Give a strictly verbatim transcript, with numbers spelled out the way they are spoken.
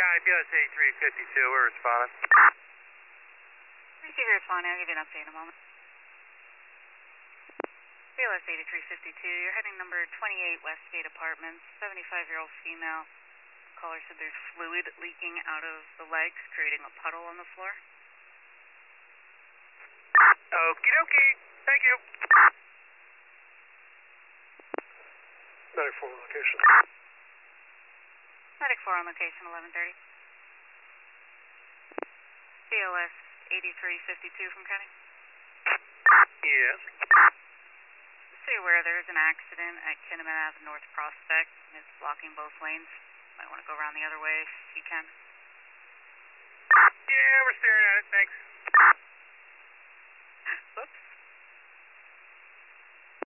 County, B L S eighty-three fifty-two, we're responding. Receiver responding, I'll give you an update in a moment. B L S eighty-three fifty-two, you're heading number twenty-eight Westgate Apartments, seventy-five-year-old female. Caller said there's fluid leaking out of the legs, creating a puddle on the floor. Okie dokie, thank you. Medic four location. Medic four on location, eleven thirty. B L S eighty-three fifty-two from County. Yes. Just so you're aware, there is an accident at Kinnaman Avenue North Prospect, and it's blocking both lanes. Might want to go around the other way if you can. Yeah, we're staring at it, thanks. Whoops.